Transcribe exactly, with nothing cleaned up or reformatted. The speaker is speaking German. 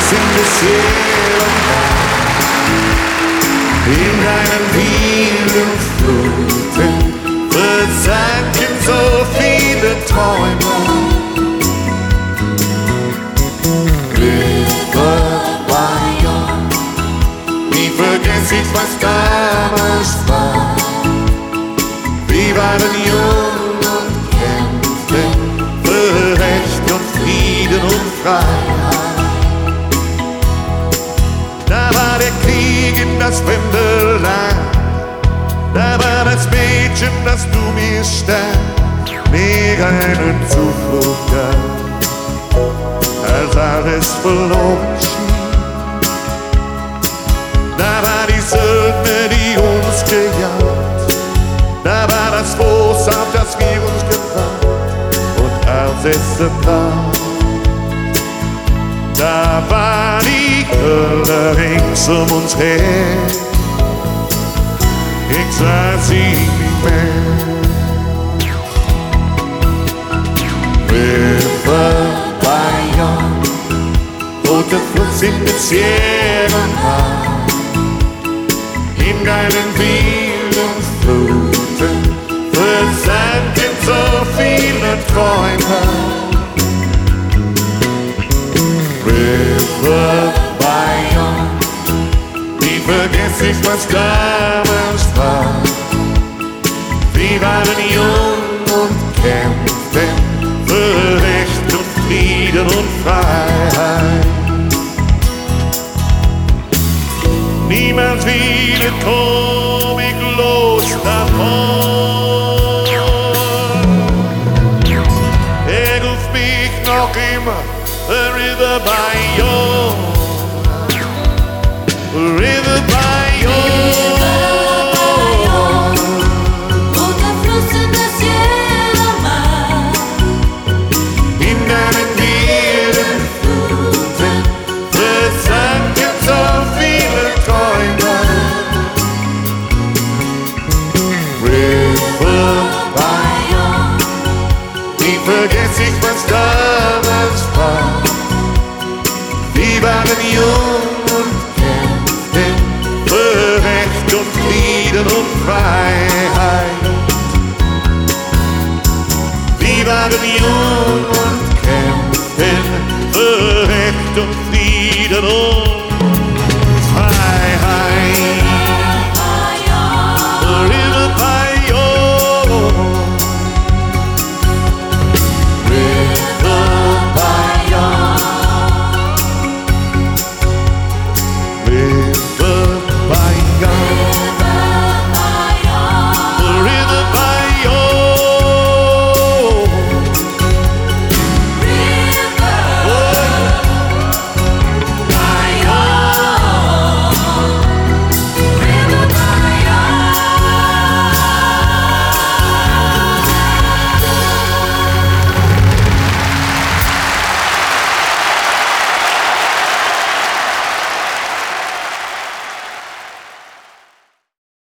sind es jedermann. In deinen vielen Fluten versanken so viele Träume. River Bayonne, nie vergess ich, was damals war. Wir waren jung und kämpften für Recht und Frieden und Freiheit. Da war der Krieg in das fremde Land, da war das Mädchen, das du mir stand, mir eine Zuflucht gab, als alles verloren schien. Da war die Söldner, die uns gejagt, da war das Floß, auf das wir uns gebracht, und als es brach, da war die Hölle rings um uns her. Ich sah sie nicht mehr. River Bayonne, roter Fluss in der Sierra Madre, in deinen vielen Fluten versanken so viele Träume. River Bayonne, nie vergess ich, was damals war. Wir waren jung und kämpften für Recht und Frieden und Freiheit. Niemals wieder komm ich los davon. Er ruft mich noch immer, the River Bayonne, River Bayonne. Roter Fluss in der Sierra Madre, In deinen vielen Fluten versanken so viele Träume. River Bayonne, nie vergess ich, was damals war. Wir waren jung und kämpften für Recht und Frieden und Freiheit. Wir waren jung und kämpften für Recht und Frieden und